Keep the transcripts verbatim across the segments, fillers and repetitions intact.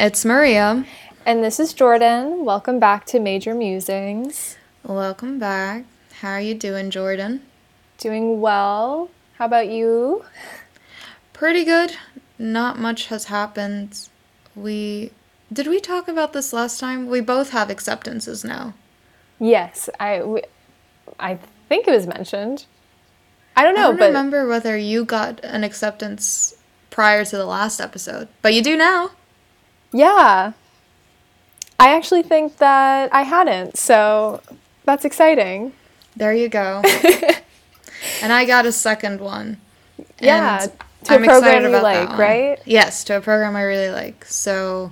It's Maria. And this is Jordan. Welcome back to Major Musings. Welcome back. How are you doing, Jordan? Doing well. How about you? Pretty good. Not much has happened. We... Did we talk about this last time? We both have acceptances now. Yes, I, we, I think it was mentioned. I don't know, I don't but... remember whether you got an acceptance prior to the last episode, but you do now. Yeah. I actually think that I hadn't, so that's exciting. There you go. And I got a second one. Yeah, and to I'm a program excited you about like, that one. right? Yes, to a program I really like. So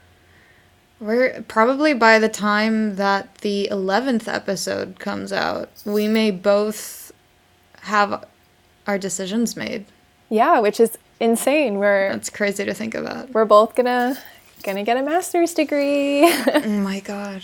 we're probably by the time that the eleventh episode comes out, we may both have our decisions made. Yeah, which is insane. We're That's crazy to think about. we're both gonna gonna get a master's degree. Oh my god.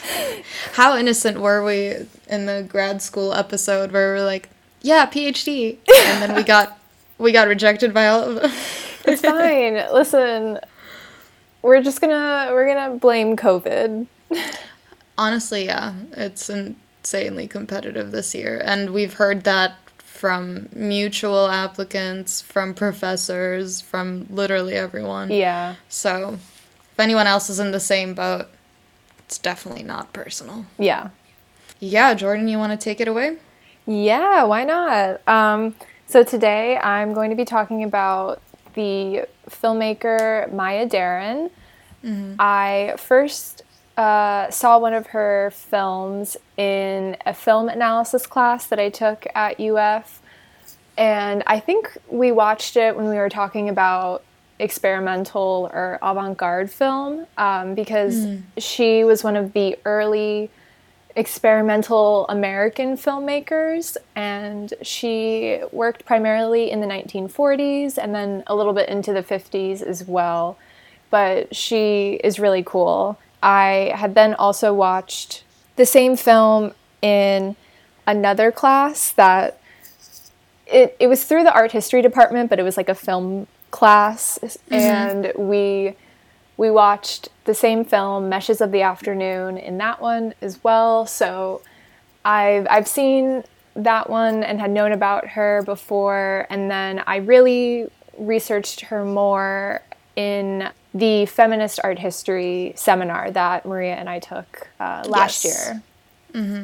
How innocent were we in the grad school episode where we were like, yeah, PhD, and then we got we got rejected by all of them. It's fine. Listen, we're just gonna we're gonna blame COVID. Honestly, yeah, it's insanely competitive this year, and we've heard that from mutual applicants, from professors, from literally everyone. Yeah. So, if anyone else is in the same boat, it's definitely not personal. Yeah. Yeah, Jordan, you want to take it away? Yeah, why not? Um, so today I'm going to be talking about the filmmaker Maya Deren. Mm-hmm. I first uh, saw one of her films in a film analysis class that I took at U F, and I think we watched it when we were talking about experimental or avant-garde film, um, because mm. she was one of the early experimental American filmmakers, and she worked primarily in the nineteen forties and then a little bit into the fifties as well, but she is really cool. I had then also watched the same film in another class that it, it was through the art history department, but it was like a film class, mm-hmm. and we we watched the same film, Meshes of the Afternoon, in that one as well. So I've I've seen that one and had known about her before, and then I really researched her more in the feminist art history seminar that Maria and I took uh, last yes. year. Mm-hmm.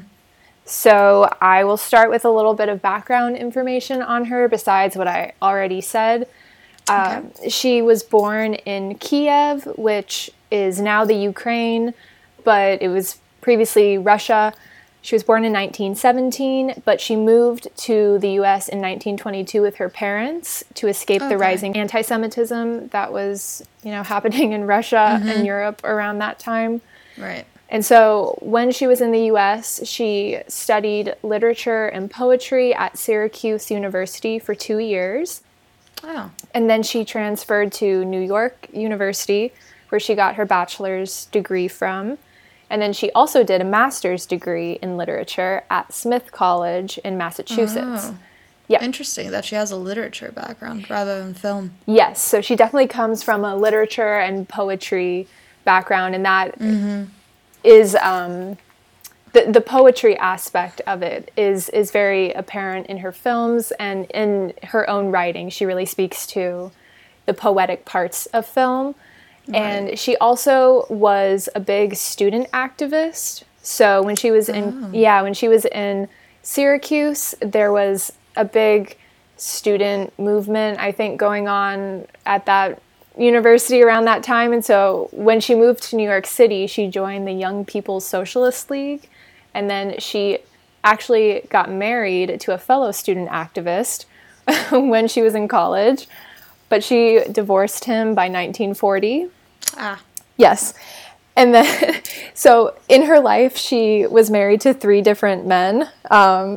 So I will start with a little bit of background information on her besides what I already said. Uh, okay. She was born in Kiev, which is now the Ukraine, but it was previously Russia. She was born in nineteen seventeen, but she moved to the U S in nineteen twenty-two with her parents to escape okay. the rising anti-Semitism that was, you know, happening in Russia mm-hmm. and Europe around that time. Right. And so when she was in the U S, she studied literature and poetry at Syracuse University for two years. Oh. And then she transferred to New York University, where she got her bachelor's degree from. And then she also did a master's degree in literature at Smith College in Massachusetts. Oh. Yeah. Interesting that she has a literature background rather than film. Yes, so she definitely comes from a literature and poetry background, and that mm-hmm. is... Um, The the poetry aspect of it is is very apparent in her films and in her own writing. She really speaks to the poetic parts of film. Right. And she also was a big student activist. So when she was in oh. yeah, when she was in Syracuse, there was a big student movement, I think, going on at that university around that time. And so when she moved to New York City, she joined the Young People's Socialist League. And then she actually got married to a fellow student activist when she was in college. But she divorced him by nineteen forty. Ah. Yes. And then, so in her life, she was married to three different men. Um,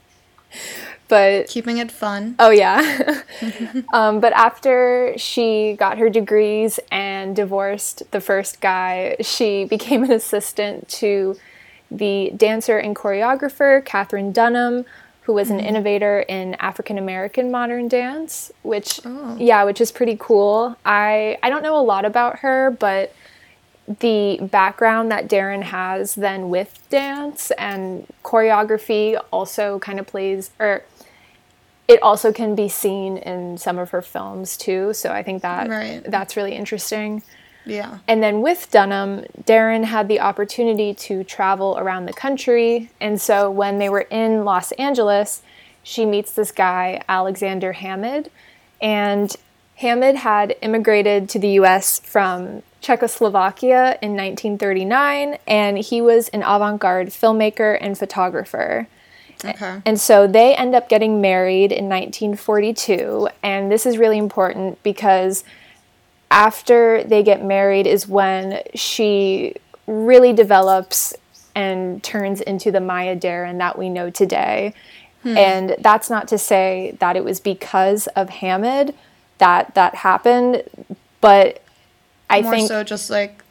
but keeping it fun. Oh, yeah. um, but after she got her degrees and divorced the first guy, she became an assistant to the dancer and choreographer Katherine Dunham, who was an innovator in African American modern dance, which Oh. yeah, which is pretty cool. I I don't know a lot about her, but the background that Darren has then with dance and choreography also kind of plays, or it also can be seen in some of her films too. So I think that Right. that's really interesting. Yeah. And then with Dunham, Darren had the opportunity to travel around the country. And so when they were in Los Angeles, she meets this guy, Alexander Hammond. And Hammond had immigrated to the U S from Czechoslovakia in nineteen thirty-nine, and he was an avant-garde filmmaker and photographer. Okay. And so they end up getting married in nineteen forty-two, and this is really important because after they get married is when she really develops and turns into the Maya Deren that we know today. Hmm. And that's not to say that it was because of Hammond that that happened, but I More think so just like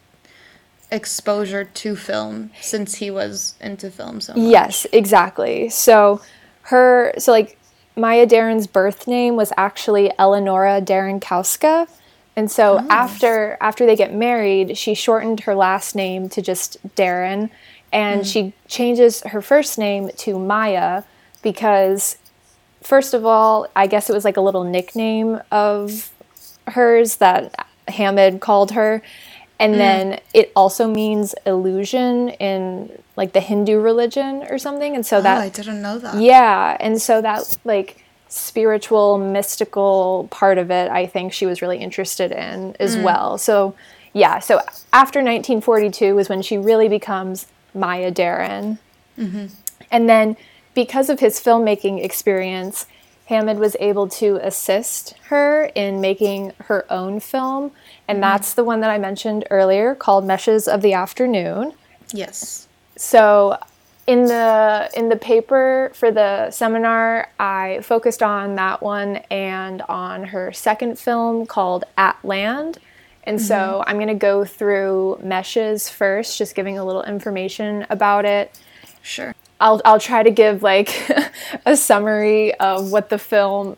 exposure to film since he was into film so much. Yes, exactly. So her, so like Maya Deren's birth name was actually Eleonora Derenkowska. And so Oh. after after they get married, she shortened her last name to just Darren, and Mm. she changes her first name to Maya because, first of all, I guess it was like a little nickname of hers that Hammond called her. And Mm. then it also means illusion in like the Hindu religion or something. And so Oh, that, I didn't know that. yeah. And so that like spiritual, mystical part of it, I think she was really interested in as Mm. well. So yeah, so after nineteen forty-two is when she really becomes Maya Deren. Mm-hmm. And then because of his filmmaking experience, Hammond was able to assist her in making her own film. And Mm-hmm. that's the one that I mentioned earlier called Meshes of the Afternoon. Yes. So in the in the paper for the seminar, I focused on that one and on her second film called At Land. And Mm-hmm. so I'm going to go through Meshes first, just giving a little information about it. Sure. I'll I'll try to give like a summary of what the film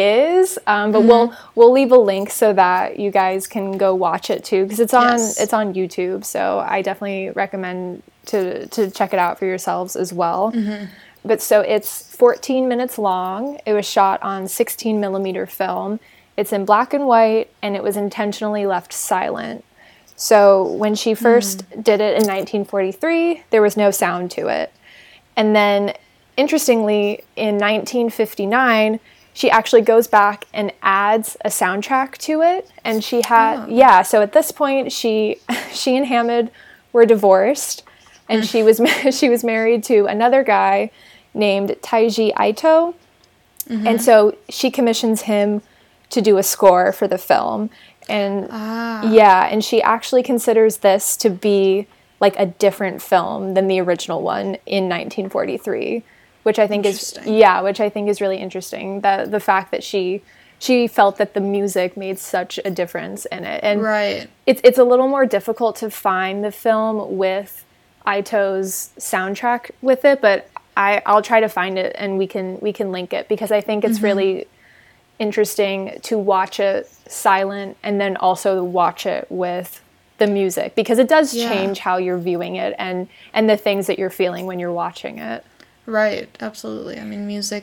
is, um, but Mm-hmm. we'll we'll leave a link so that you guys can go watch it too, because it's on Yes. it's on YouTube. So I definitely recommend to to check it out for yourselves as well. Mm-hmm. But so it's fourteen minutes long. It was shot on sixteen millimeter film. It's in black and white, and it was intentionally left silent. So when she first Mm. did it in nineteen forty-three, there was no sound to it. And then, interestingly, in nineteen fifty-nine, she actually goes back and adds a soundtrack to it. And she had, Oh. yeah, so at this point, she she and Hammond were divorced, and she was ma- she was married to another guy named Taiji Aito. And so she commissions him to do a score for the film. And Ah. yeah, and she actually considers this to be like a different film than the original one in nineteen forty-three, which I think is Interesting. yeah, which I think is really interesting. The the fact that she she felt that the music made such a difference in it. And Right. it's it's a little more difficult to find the film with Aito's soundtrack with it, but I I'll try to find it and we can we can link it, because I think it's really interesting to watch it silent and then also watch it with the music, because it does Yeah. change how you're viewing it and and the things that you're feeling when you're watching it. Right. Absolutely. I mean, music.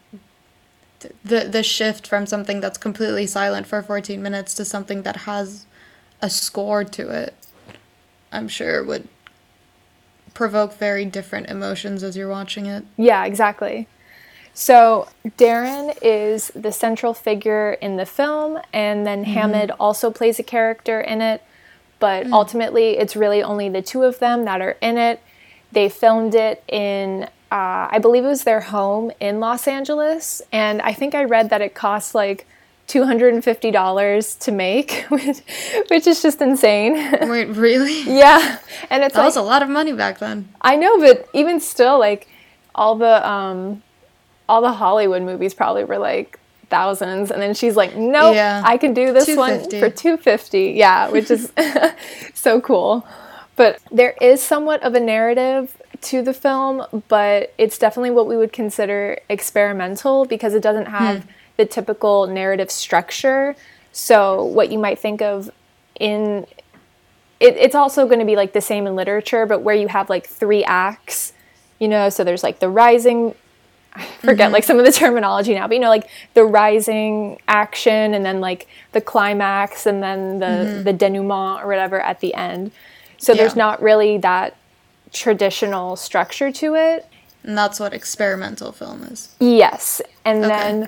The the shift from something that's completely silent for fourteen minutes to something that has a score to it, I'm sure would provoke very different emotions as you're watching it. Yeah, exactly. So Darren is the central figure in the film, and then Hammond also plays a character in it, but ultimately it's really only the two of them that are in it. They filmed it in, uh, I believe it was their home in Los Angeles, and I think I read that it cost like two hundred fifty dollars to make, which, which is just insane. Wait, really? Yeah, and it's That like, was a lot of money back then. I know, but even still, like all the um, all the Hollywood movies probably were like thousands, and then she's like, "Nope, Yeah. I can do this one two hundred fifty. for two hundred fifty." Yeah, which is so cool. But there is somewhat of a narrative to the film, but it's definitely what we would consider experimental because it doesn't have hmm. the typical narrative structure. So what you might think of in it, it's also going to be like the same in literature, but where you have like three acts, you know, so there's like the rising, I forget mm-hmm. like some of the terminology now, but you know, like the rising action and then like the climax and then the, mm-hmm. the denouement or whatever at the end. So yeah. there's not really that traditional structure to it. And that's what experimental film is. Yes. And okay. then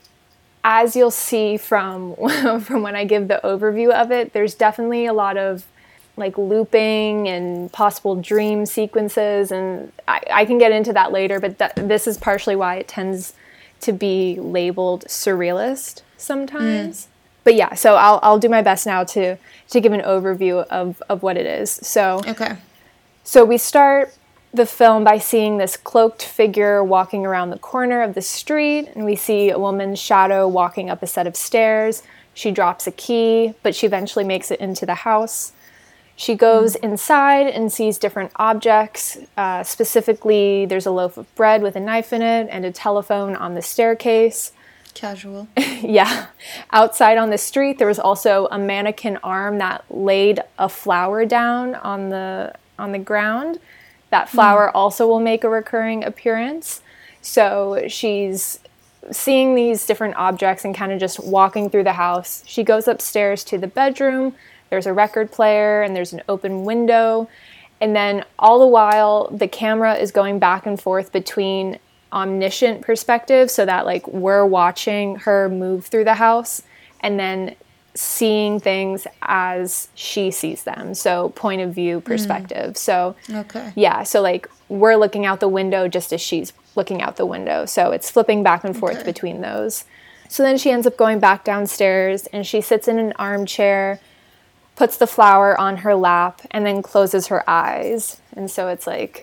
as you'll see from from when I give the overview of it, there's definitely a lot of like looping and possible dream sequences, and I, I can get into that later, but that, this is partially why it tends to be labeled surrealist sometimes. Mm. But yeah, so I'll I'll do my best now to to give an overview of, of what it is. So okay. So we start the film by seeing this cloaked figure walking around the corner of the street, and we see a woman's shadow walking up a set of stairs. She drops a key, but she eventually makes it into the house. She goes mm. inside and sees different objects. Uh, specifically, there's a loaf of bread with a knife in it and a telephone on the staircase. Casual. Yeah. Outside on the street, there was also a mannequin arm that laid a flower down on the on the ground. That flower mm. also will make a recurring appearance. So she's seeing these different objects and kind of just walking through the house. She goes upstairs to the bedroom. There's a record player and there's an open window. And then all the while, the camera is going back and forth between omniscient perspective, so that like we're watching her move through the house and then seeing things as she sees them. So point of view perspective. Mm. So okay. yeah, so like we're looking out the window just as she's looking out the window. So it's flipping back and forth okay. between those. So then she ends up going back downstairs and she sits in an armchair, puts the flower on her lap, and then closes her eyes. And so it's like,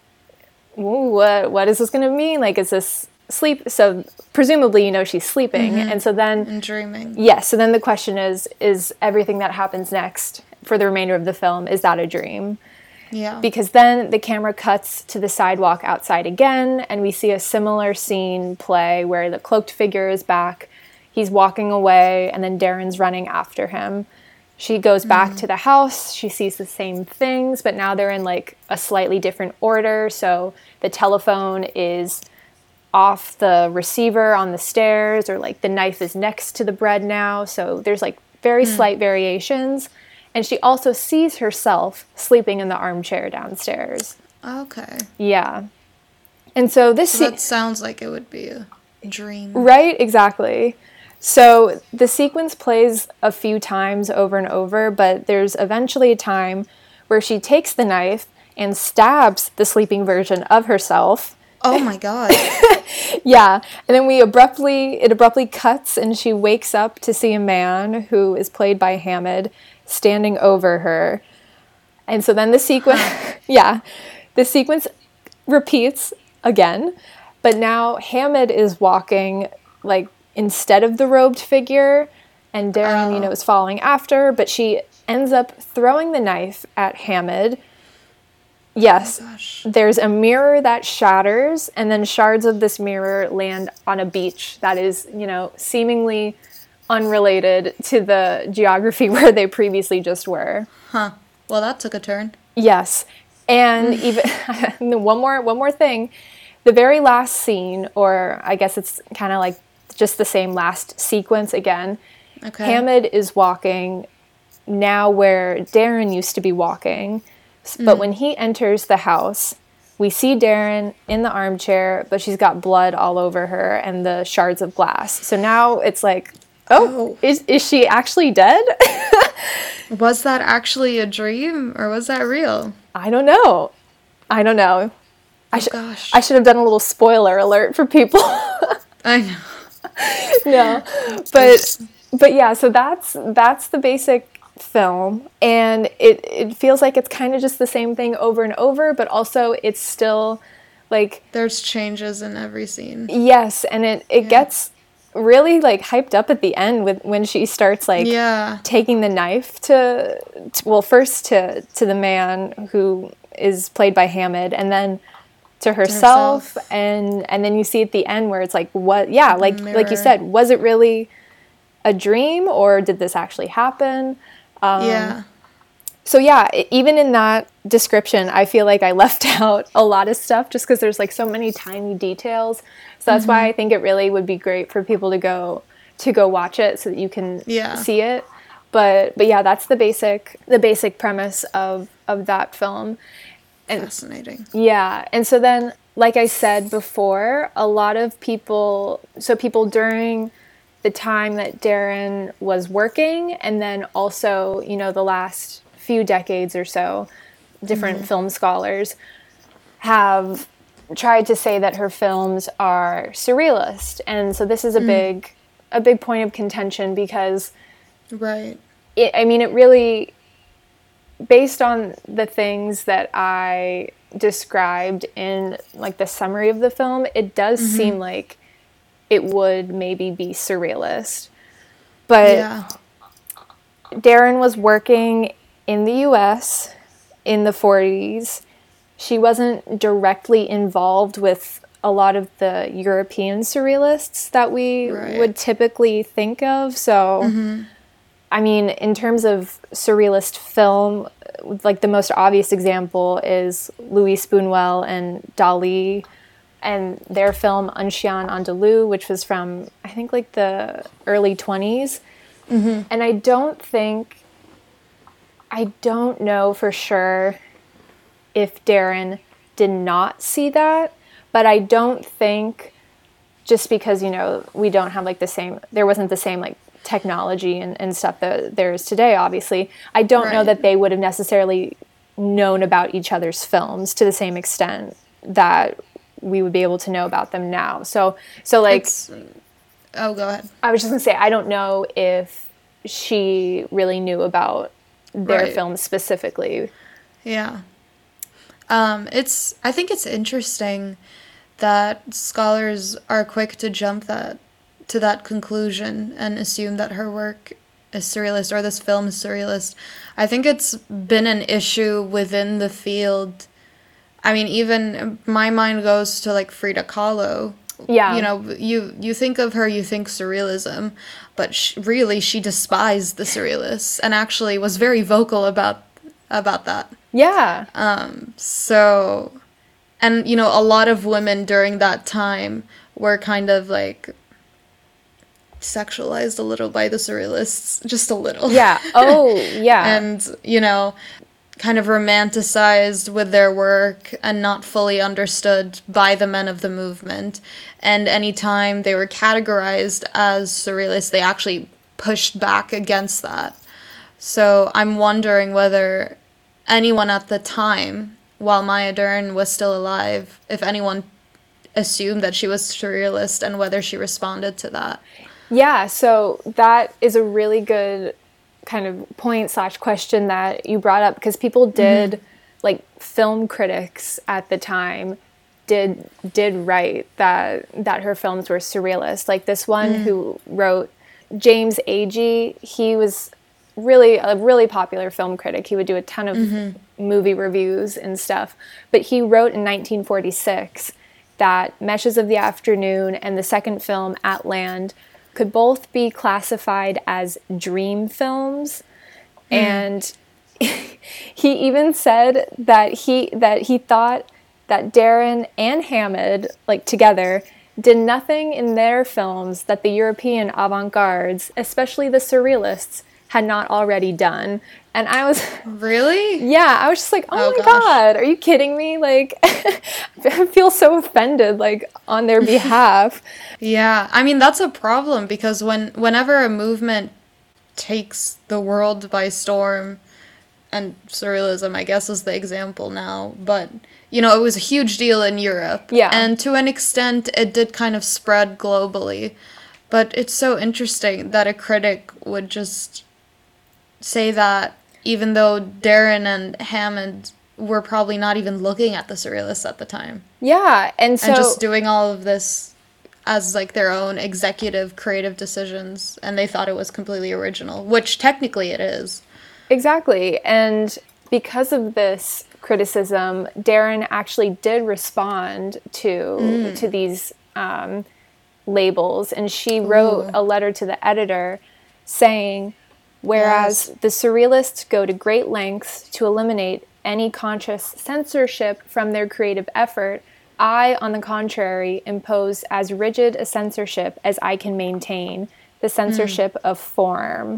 ooh, what what is this going to mean? Like, is this sleep? So presumably, you know, she's sleeping. Mm-hmm. And so then... And dreaming. Yes. Yeah, so then the question is, is everything that happens next for the remainder of the film, is that a dream? Yeah. Because then the camera cuts to the sidewalk outside again, and we see a similar scene play where the cloaked figure is back. He's walking away, and then Darren's running after him. She goes back mm. to the house. She sees the same things, but now they're in like a slightly different order. So the telephone is off the receiver on the stairs, or like the knife is next to the bread now. So there's like very mm. slight variations. And she also sees herself sleeping in the armchair downstairs. Okay. Yeah. And so this... So that se- sounds like it would be a dream. Right? Exactly. So the sequence plays a few times over and over, but there's eventually a time where she takes the knife and stabs the sleeping version of herself. Oh my God. Yeah. And then we abruptly, it abruptly cuts and she wakes up to see a man who is played by Hammond standing over her. And so then the sequence, yeah, the sequence repeats again, but now Hammond is walking like instead of the robed figure, and Darren, oh. you know, is following after, but she ends up throwing the knife at Hammond. Yes, oh there's a mirror that shatters, and then shards of this mirror land on a beach that is, you know, seemingly unrelated to the geography where they previously just were. Huh. Well, that took a turn. Yes. And even one more one more thing. The very last scene, or I guess it's kind of like just the same last sequence again. Okay. Hammond is walking now where Darren used to be walking. But mm. when he enters the house, we see Darren in the armchair, but she's got blood all over her and the shards of glass. So now it's like, oh, oh. is is she actually dead? Was that actually a dream or was that real? I don't know. I don't know. I oh, sh- gosh. I should have done a little spoiler alert for people. I know. No, but but yeah, so that's that's the basic film, and it it feels like it's kind of just the same thing over and over, but also it's still like there's changes in every scene. Yes, and it it yeah. gets really like hyped up at the end with when she starts like yeah. taking the knife to, to well first to to the man who is played by Hammond, and then to herself, to herself. and and then you see at the end where it's like, what? Yeah, like Mirror. like you said, was it really a dream, or did this actually happen? Um, yeah. So yeah, even in that description, I feel like I left out a lot of stuff just because there's like so many tiny details. So that's mm-hmm. why I think it really would be great for people to go to go watch it so that you can yeah. see it. But but yeah, that's the basic the basic premise of of that film. And, fascinating. Yeah, and so then, like I said before, a lot of people, so people during the time that Darren was working, and then also, you know, the last few decades or so, different mm-hmm. film scholars have tried to say that her films are surrealist. And so this is a mm. big a big point of contention because right. It, I mean, it really, based on the things that I described in like the summary of the film, it does mm-hmm. seem like it would maybe be surrealist. But yeah. Darren was working in the U S in the forties. She wasn't directly involved with a lot of the European surrealists that we right. would typically think of. So, mm-hmm. I mean, in terms of surrealist film, like the most obvious example is Louis Spoonwell and Dali and their film Un Chien Andalou, which was from, I think, like the early twenties. Mm-hmm. And I don't think... I don't know for sure if Darren did not see that, but I don't think just because, you know, we don't have like the same, there wasn't the same like technology and, and stuff that there is today, obviously. I don't right. know that they would have necessarily known about each other's films to the same extent that we would be able to know about them now. So, so like, it's, oh, go ahead. I was just gonna say, I don't know if she really knew about their right. films specifically. Yeah. Um, it's, I think it's interesting that scholars are quick to jump that to that conclusion and assume that her work is surrealist or this film is surrealist. I think it's been an issue within the field. I mean, even my mind goes to like Frida Kahlo. Yeah. You know, you you think of her, you think surrealism, but sh- really she despised the surrealists and actually was very vocal about about that. Yeah. Um. So, and you know, a lot of women during that time were kind of like sexualized a little by the surrealists, just a little. Yeah. Oh, yeah. And, you know, kind of romanticized with their work and not fully understood by the men of the movement. And anytime they were categorized as surrealists, they actually pushed back against that. So I'm wondering whether anyone at the time, while Maya Deren was still alive, if anyone assumed that she was surrealist and whether she responded to that. Yeah, so that is a really good kind of point slash question that you brought up, because people did, mm-hmm. like film critics at the time did did write that that her films were surrealist. Like this one mm. who wrote, James Agee, he was really a really popular film critic. He would do a ton of mm-hmm. movie reviews and stuff. But he wrote in nineteen forty-six that Meshes of the Afternoon and the second film, At Land, could both be classified as dream films. Mm. And he even said that he that he thought that Darren and Hammond, like together, did nothing in their films that the European avant-gardes, especially the surrealists, had not already done. And I was... Really? Yeah, I was just like, oh, oh my gosh. God, are you kidding me? Like, I feel so offended, like, on their behalf. Yeah, I mean, that's a problem, because when whenever a movement takes the world by storm, and surrealism, I guess, is the example now, but, you know, it was a huge deal in Europe. Yeah. And to an extent, it did kind of spread globally. But it's so interesting that a critic would just say that, even though Darren and Hammond were probably not even looking at the surrealists at the time. Yeah, and so... And just doing all of this as, like, their own executive, creative decisions, and they thought it was completely original, which technically it is. Exactly, and because of this criticism, Darren actually did respond to Mm. to these um, labels, and she wrote Ooh. a letter to the editor saying, whereas Yes. the surrealists go to great lengths to eliminate any conscious censorship from their creative effort, I, on the contrary, impose as rigid a censorship as I can maintain, the censorship of form.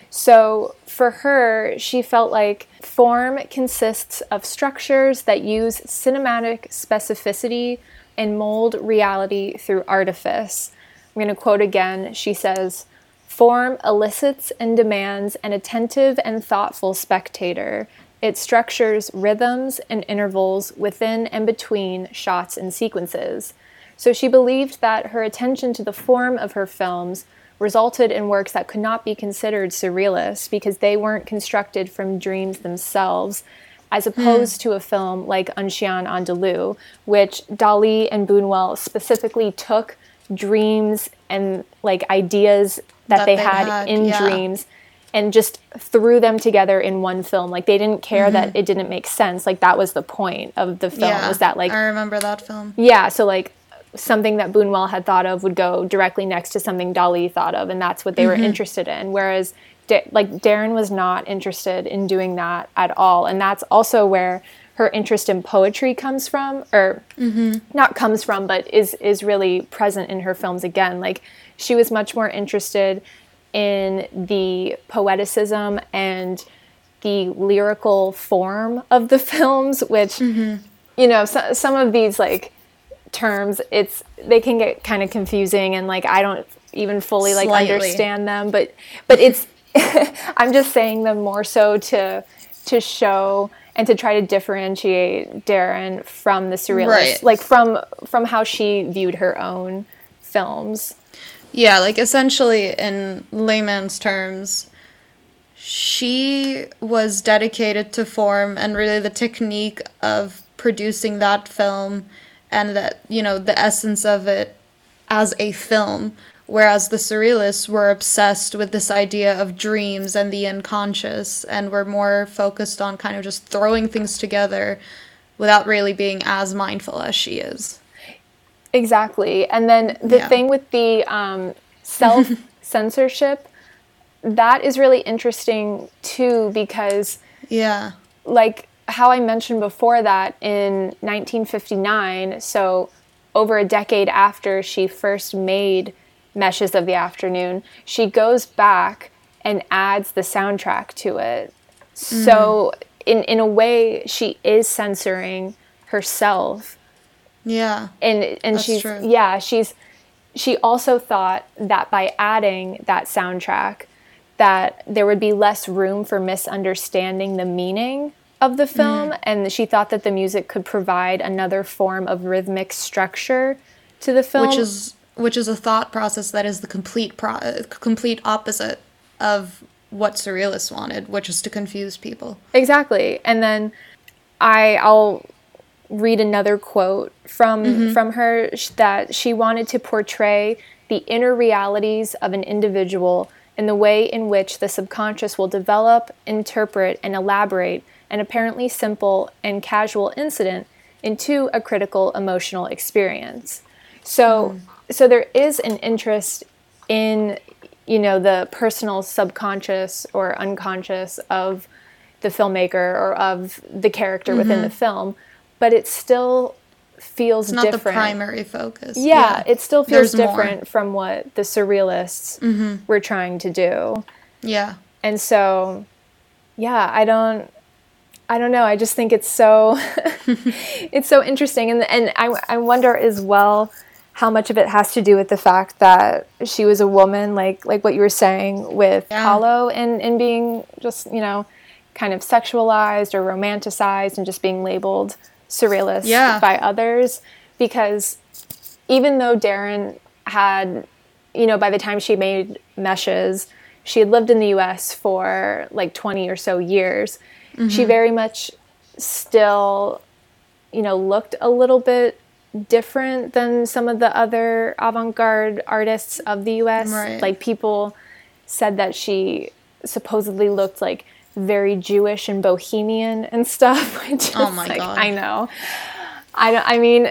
So for her, she felt like form consists of structures that use cinematic specificity and mold reality through artifice. I'm going to quote again. She says, "Form elicits and demands an attentive and thoughtful spectator. It structures rhythms and intervals within and between shots and sequences." So she believed that her attention to the form of her films resulted in works that could not be considered surrealist because they weren't constructed from dreams themselves, as opposed to a film like Un Chien Andalou, which Dali and Buñuel specifically took dreams and like ideas that, That they they'd had, had, in yeah. dreams and just threw them together in one film. Like they didn't care that it didn't make sense. Like that was the point of the film, Yeah. was that like I remember that film. yeah, so like something that Buñuel had thought of would go directly next to something Dali thought of, and that's what they were interested in. Whereas, Da- like Darren was not interested in doing that at all, and that's also where her interest in poetry comes from, or not comes from, but is is really present in her films again. Like she was much more interested in the poeticism and the lyrical form of the films, which you know, so, some of these like terms, it's they can get kind of confusing, and like I don't even fully like Slightly. understand them, but but it's I'm just saying them more so to to show and to try to differentiate Darren from the surrealists, Right. like from from how she viewed her own films. Yeah, like essentially in layman's terms, she was dedicated to form and really the technique of producing that film and that, you know, the essence of it as a film. Whereas the surrealists were obsessed with this idea of dreams and the unconscious and were more focused on kind of just throwing things together without really being as mindful as she is. Exactly. And then the Yeah. thing with the um, self-censorship, that is really interesting too, because Yeah. like how I mentioned before that in nineteen fifty-nine, so over a decade after she first made Meshes of the Afternoon, she goes back and adds the soundtrack to it. So in, in a way, she is censoring herself. Yeah. And and That's she's true. yeah, she's she also thought that by adding that soundtrack that there would be less room for misunderstanding the meaning of the film, and she thought that the music could provide another form of rhythmic structure to the film. Which is which is a thought process that is the complete pro- uh, complete opposite of what surrealists wanted, which is to confuse people. Exactly. And then I I'll read another quote from from her, sh- that she wanted to portray the inner realities of an individual in the way in which the subconscious will develop, interpret, and elaborate an apparently simple and casual incident into a critical emotional experience. So so there is an interest in, you know, the personal subconscious or unconscious of the filmmaker or of the character within the film, but it still feels It's not different. the primary focus. Yeah, it still feels There's more. different from what the surrealists were trying to do. Yeah. And so, yeah, I don't, I don't know. I just think it's so, it's so interesting, and and I I wonder as well how much of it has to do with the fact that she was a woman, like like what you were saying with Yeah. Kahlo, and and being just, you know, kind of sexualized or romanticized and just being labeled surrealist Yeah. by others, because even though Darren had, you know, by the time she made Meshes, she had lived in the U S for like twenty or so years. She very much still, you know, looked a little bit different than some of the other avant-garde artists of the U S. Right. Like people said that she supposedly looked like very Jewish and bohemian and stuff. Which is Oh my like, God. I know. I don't, I mean,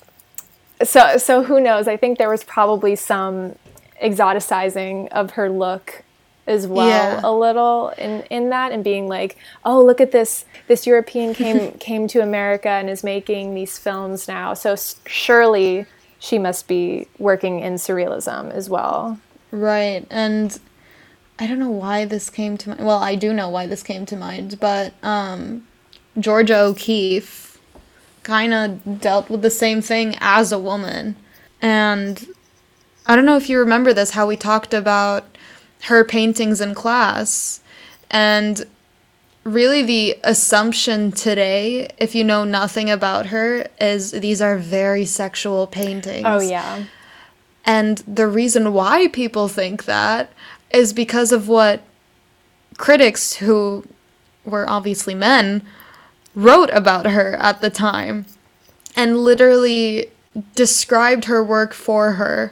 so so who knows? I think there was probably some exoticizing of her look as well, Yeah. a little in in that, and being like, oh, look at this this European came came to America and is making these films now. So s- surely she must be working in surrealism as well. Right. And I don't know why this came to mind. Well, I do know why this came to mind, but um, Georgia O'Keeffe kind of dealt with the same thing as a woman. And I don't know if you remember this, how we talked about her paintings in class. And really, the assumption today, if you know nothing about her, is these are very sexual paintings. Oh yeah. And the reason why people think that is because of what critics, who were obviously men, wrote about her at the time and literally described her work for her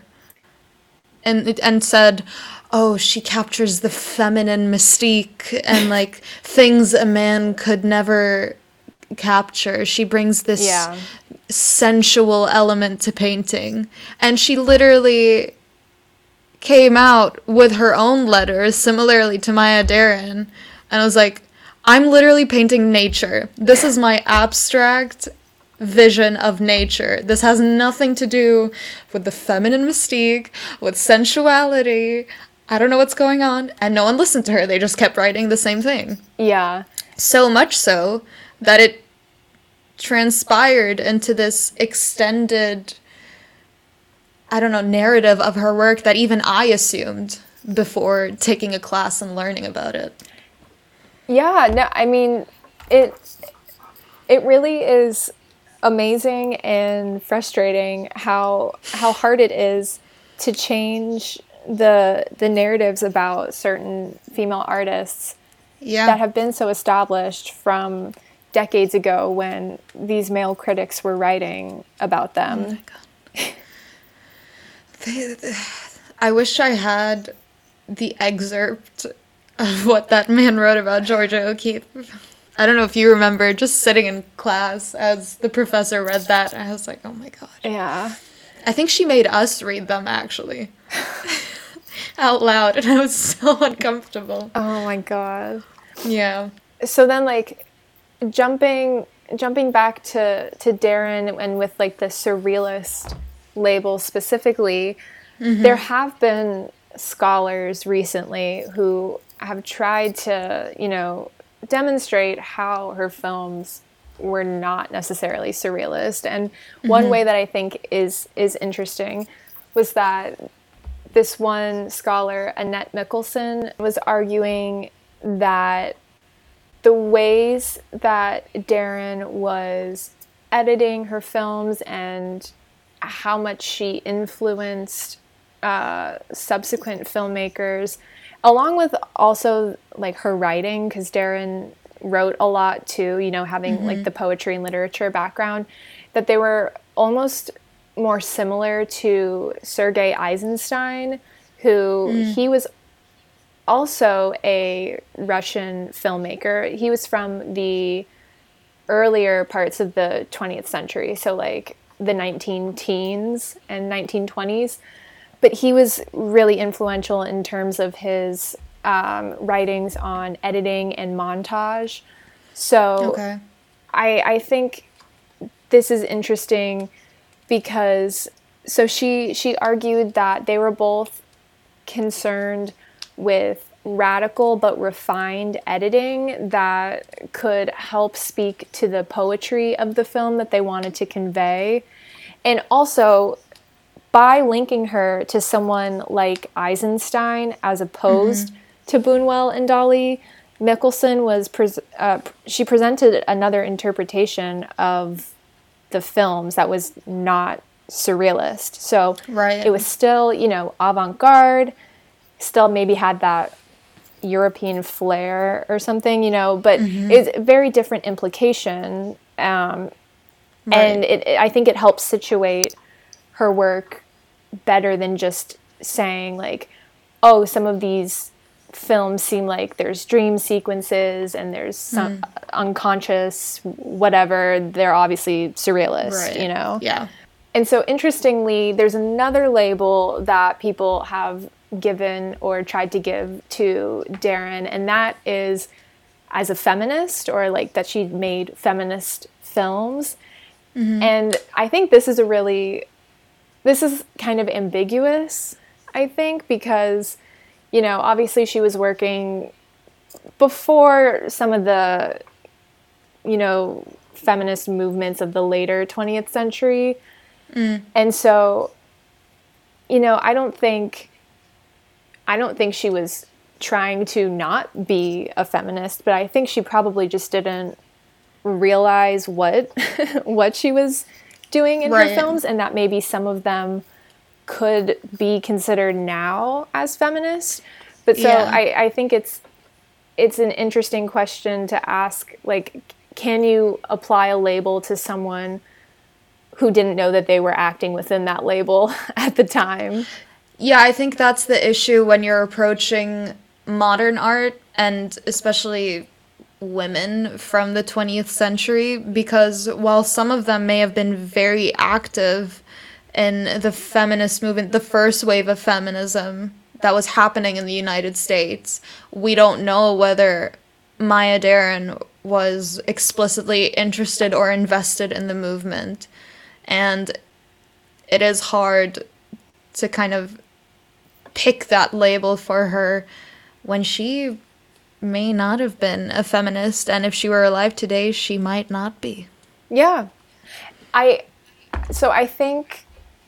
and and said, "Oh, she captures the feminine mystique and like things a man could never capture. She brings this Yeah. sensual element to painting." And she literally came out with her own letters, similarly to Maya Deren, and I was like, I'm literally painting nature. This is my abstract vision of nature. This has nothing to do with the feminine mystique, with sensuality. I don't know what's going on. And no one listened to her. They just kept writing the same thing. Yeah. So much so that it transpired into this extended, I don't know, narrative of her work that even I assumed before taking a class and learning about it. Yeah, no, I mean, it it really is amazing and frustrating how how hard it is to change the the narratives about certain female artists Yeah. that have been so established from decades ago when these male critics were writing about them. I wish I had the excerpt of what that man wrote about Georgia O'Keeffe. I don't know if you remember just sitting in class as the professor read that. I was like, oh my God. Yeah. I think she made us read them, actually. Out loud, and I was so uncomfortable. Oh my God. Yeah. So then, like, jumping jumping back to to Darren, and with like the surrealist label specifically, there have been scholars recently who have tried to, you know, demonstrate how her films were not necessarily surrealist. And one way that I think is is interesting was that this one scholar, Annette Mickelson, was arguing that the ways that Darren was editing her films and how much she influenced uh, subsequent filmmakers, along with also like her writing, because Darren wrote a lot too, you know, having mm-hmm. like the poetry and literature background, that they were almost more similar to Sergei Eisenstein, who mm. he was also a Russian filmmaker. He was from the earlier parts of the twentieth century, so like the nineteen teens and nineteen twenties. But he was really influential in terms of his um, writings on editing and montage. So okay. I, I think this is interesting because so she she argued that they were both concerned with radical but refined editing that could help speak to the poetry of the film that they wanted to convey. And also, by linking her to someone like Eisenstein as opposed mm-hmm. to Buñuel and Dali, Mickelson was pres- uh, she presented another interpretation of the films that was not surrealist. So right. it was still, you know, avant-garde, still maybe had that European flair or something, you know, but mm-hmm. it's a very different implication. Um, right. And it, it, I think it helps situate her work better than just saying like, oh, some of these films seem like there's dream sequences and there's some mm. unconscious whatever. They're obviously surrealist, right. you know? Yeah. And so interestingly, there's another label that people have given or tried to give to Darren, and that is as a feminist, or like that she made feminist films. Mm-hmm. And I think this is a really, this is kind of ambiguous, I think, because, you know, obviously she was working before some of the, you know, feminist movements of the later twentieth century. Mm. And so, you know, I don't think, I don't think she was trying to not be a feminist, but I think she probably just didn't realize what, what she was doing in right. her films, and that maybe some of them could be considered now as feminist. But so yeah. I, I think it's, it's an interesting question to ask, like, can you apply a label to someone who didn't know that they were acting within that label at the time? Yeah, I think that's the issue when you're approaching modern art, and especially women from the twentieth century, because while some of them may have been very active in the feminist movement, the first wave of feminism that was happening in the United States, we don't know whether Maya Deren was explicitly interested or invested in the movement. And it is hard to kind of pick that label for her when she may not have been a feminist, and if she were alive today, she might not be. Yeah. I so I think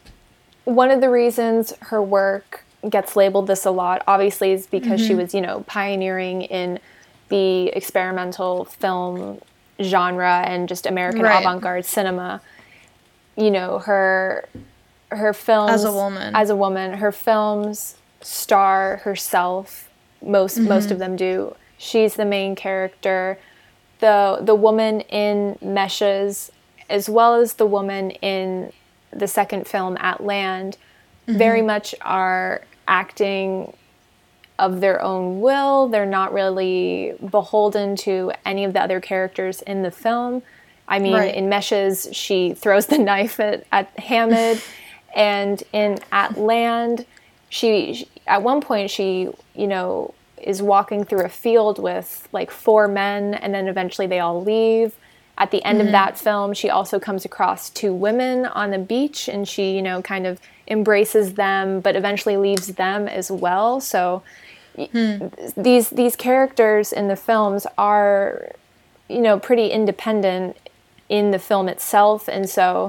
one of the reasons her work gets labeled this a lot, obviously, is because mm-hmm. she was, you know, pioneering in the experimental film genre and just American right. avant-garde cinema. You know, her her films as a woman as a woman her films star herself. Most mm-hmm. most of them do. She's the main character. The the woman in Meshes, as well as the woman in the second film, At Land, mm-hmm. very much are acting of their own will. They're not really beholden to any of the other characters in the film. I mean, right. in Meshes, she throws the knife at, at Hamid, and in At Land, she, she at one point she, you know, is walking through a field with like four men, and then eventually they all leave. At the end mm-hmm. of that film, she also comes across two women on the beach, and she, you know, kind of embraces them, but eventually leaves them as well. So hmm. these these characters in the films are, you know, pretty independent in the film itself, and so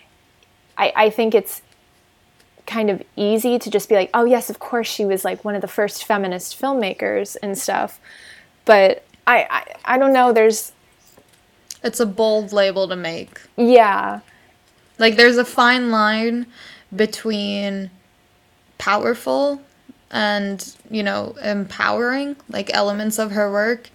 I, I think it's kind of easy to just be like, oh yes, of course she was like one of the first feminist filmmakers and stuff. But I, I, I don't know, there's... It's a bold label to make. Yeah. Like, there's a fine line between powerful and, you know, empowering, like, elements of her work,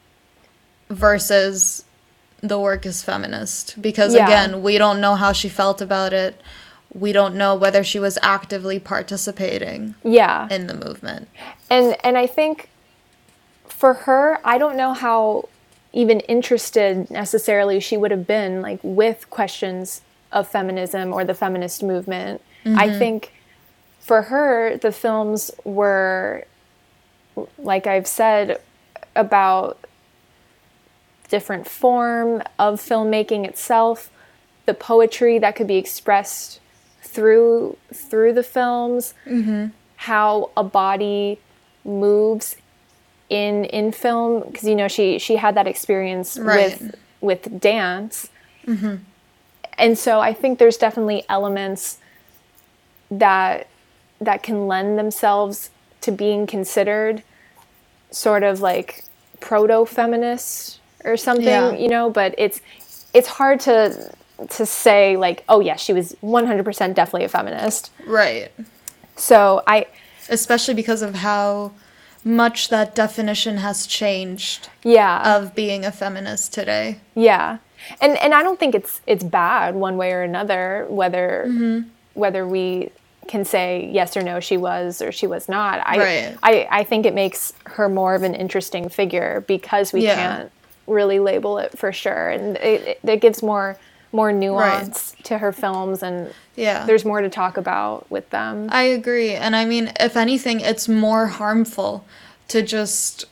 versus the work is feminist. Because, yeah. again, we don't know how she felt about it. We don't know whether she was actively participating yeah. in the movement. And and I think for her, I don't know how even interested necessarily she would have been like with questions of feminism or the feminist movement. Mm-hmm. I think for her, the films were, like I've said, about different form of filmmaking itself, the poetry that could be expressed through through the films, mm-hmm. how a body moves in in film, because you know she she had that experience right. with with dance, mm-hmm. and so I think there's definitely elements that that can lend themselves to being considered sort of like proto-feminist or something, yeah. you know. But it's it's hard to. to say like, oh yeah, she was one hundred percent definitely a feminist. Right. So I... Especially because of how much that definition has changed. Yeah. Of being a feminist today. Yeah. And and I don't think it's it's bad one way or another, whether mm-hmm. whether we can say yes or no, she was or she was not. I, Right. I, I think it makes her more of an interesting figure because we Yeah. can't really label it for sure. And it, it, it gives more, more nuance to her films, and Yeah. there's more to talk about with them. I agree. And I mean, if anything, it's more harmful to just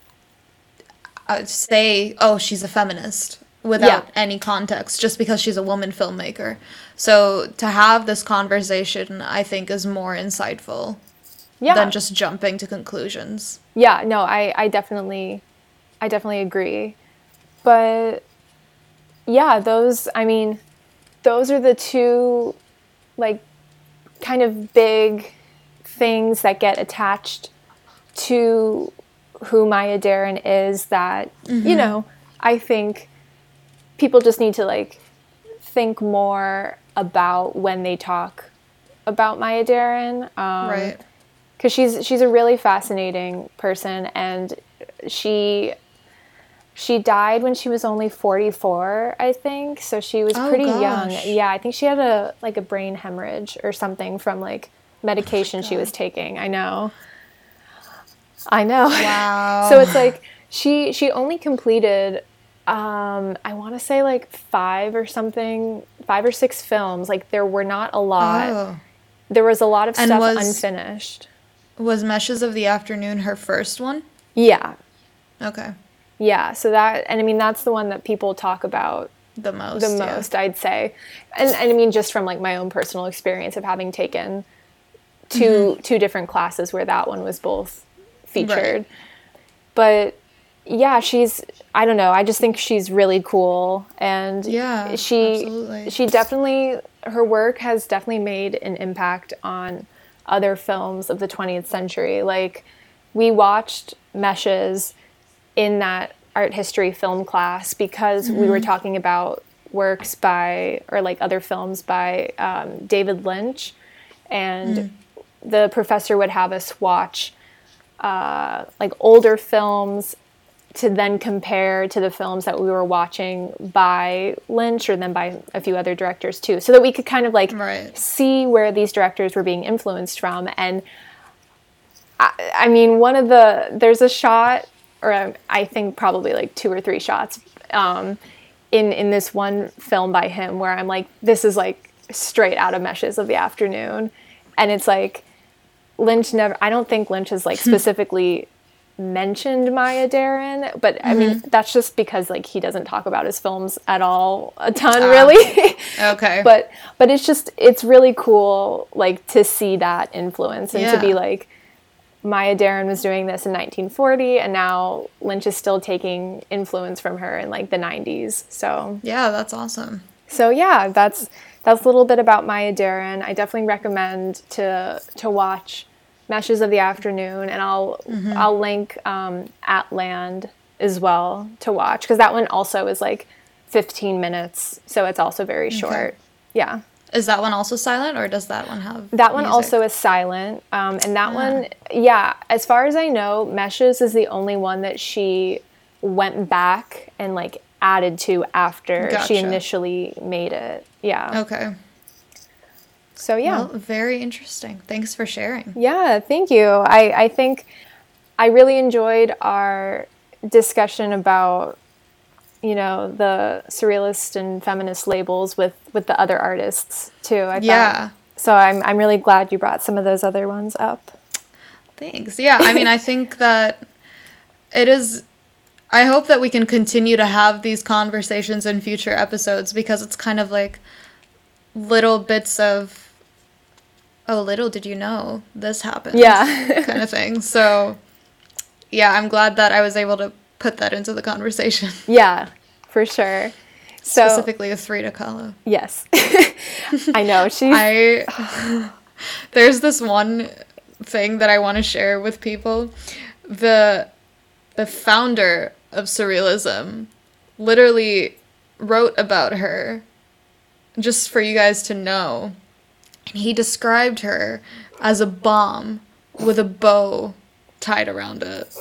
uh, say, oh, she's a feminist without Yeah. any context just because she's a woman filmmaker. So to have this conversation, I think, is more insightful Yeah. than just jumping to conclusions. Yeah, no, I, I definitely, I definitely agree. But yeah, those, I mean, those are the two, like, kind of big things that get attached to who Maya Deren is that, you know, I think people just need to, like, think more about when they talk about Maya Deren. Um, Right. Because she's she's a really fascinating person, and she she died when she was only forty-four, I think. So she was Oh, pretty young. gosh. Yeah, I think she had a like a brain hemorrhage or something from like medication she was taking. I know. I know. Wow. So it's like she she only completed um I want to say like five or something, five or six films. Like there were not a lot. Oh. There was a lot of And stuff was- unfinished. Was Meshes of the Afternoon her first one? Yeah. Okay. Yeah, so that, and I mean, that's the one that people talk about The most. the yeah. most, I'd say. And, and I mean, just from like my own personal experience of having taken two Mm-hmm. two different classes where that one was both featured. Right. But yeah, she's, I don't know, I just think she's really cool. And Yeah, she, absolutely. she definitely, her work has definitely made an impact on other films of the twentieth century. Like, we watched Meshes in that art history film class because we Mm-hmm. were talking about works by, or like other films by um, David Lynch. And Mm. the professor would have us watch uh, like older films to then compare to the films that we were watching by Lynch, or then by a few other directors too, so that we could kind of like Right. see where these directors were being influenced from. And I, I mean, one of the, there's a shot, or um, I think probably like two or three shots um, in, in this one film by him where I'm like, this is like straight out of Meshes of the Afternoon. And it's like, Lynch never, I don't think Lynch has like specifically mentioned Maya Deren, but I mean, that's just because like he doesn't talk about his films at all a ton, really. Okay. but but it's just, it's really cool like to see that influence, and to Yeah. be like, Maya Deren was doing this in nineteen forty, and now Lynch is still taking influence from her in like the nineties. So Yeah, that's awesome. so yeah, that's that's a little bit about Maya Deren. I definitely recommend to to watch Meshes of the Afternoon, and I'll I'll link um, Atland as well to watch, because that one also is like fifteen minutes, so it's also very short. Yeah. Is that one also silent, or does that one have That one music? also is silent, um, and that one, yeah, as far as I know, Meshes is the only one that she went back and like added to after she Gotcha. initially made it. Yeah. Okay. So yeah. Well, very interesting. Thanks for sharing. Yeah, thank you. I, I think I really enjoyed our discussion about, you know, the surrealist and feminist labels with, with the other artists too. I thought. Yeah. So I'm I'm really glad you brought some of those other ones up. Thanks. Yeah, I mean, I think that it is. I hope that we can continue to have these conversations in future episodes, because it's kind of like little bits of, oh, little did you know this happened. Yeah. kind of thing. So, yeah, I'm glad that I was able to put that into the conversation. Yeah, for sure. So Specifically with Frida Kahlo. yes. I know. She's I there's this one thing that I want to share with people. The the founder of surrealism literally wrote about her, just for you guys to know. And he described her as a bomb with a bow tied around it.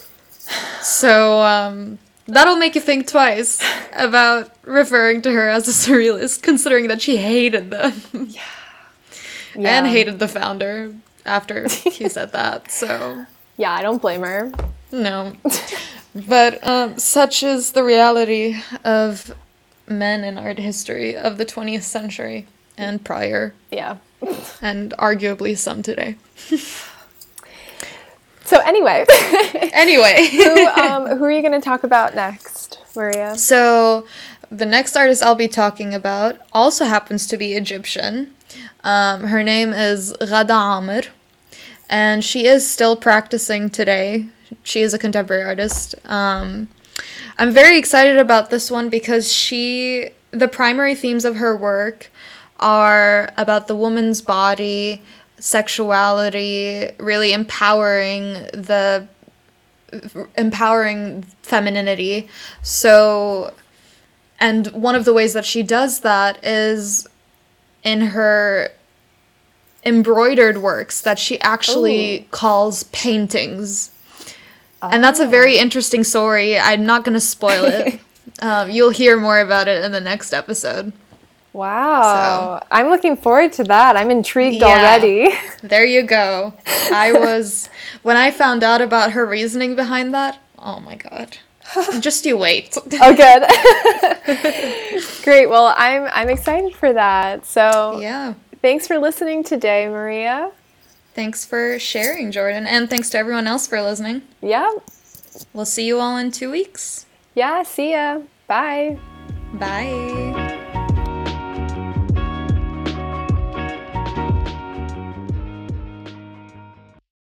So um that'll make you think twice about referring to her as a surrealist, considering that she hated them. Yeah. Yeah. and hated the founder after he said that. So Yeah, I don't blame her. no, but um, such is the reality of men in art history of the twentieth century and prior, Yeah. and arguably some today. So anyway, Anyway, who um who are you going to talk about next, Maria? so the next artist I'll be talking about also happens to be Egyptian. Um, her name is Ghada Amr, and she is still practicing today. She is a contemporary artist. Um, I'm very excited about this one because she, the primary themes of her work are about the woman's body, sexuality, really empowering the empowering femininity. So, and one of the ways that she does that is in her embroidered works that she actually Ooh. calls paintings. And that's a very interesting story. I'm not going to spoil it. um, you'll hear more about it in the next episode. Wow. So, I'm looking forward to that. I'm intrigued yeah, already. There you go. I was, when I found out about her reasoning behind that, oh my God. Just you wait. Oh, good. Great. Well, I'm I'm excited for that. So yeah. Thanks for listening today, Maria. Thanks for sharing, Jordan. And thanks to everyone else for listening. Yeah. We'll see you all in two weeks. Yeah, see ya. Bye. Bye.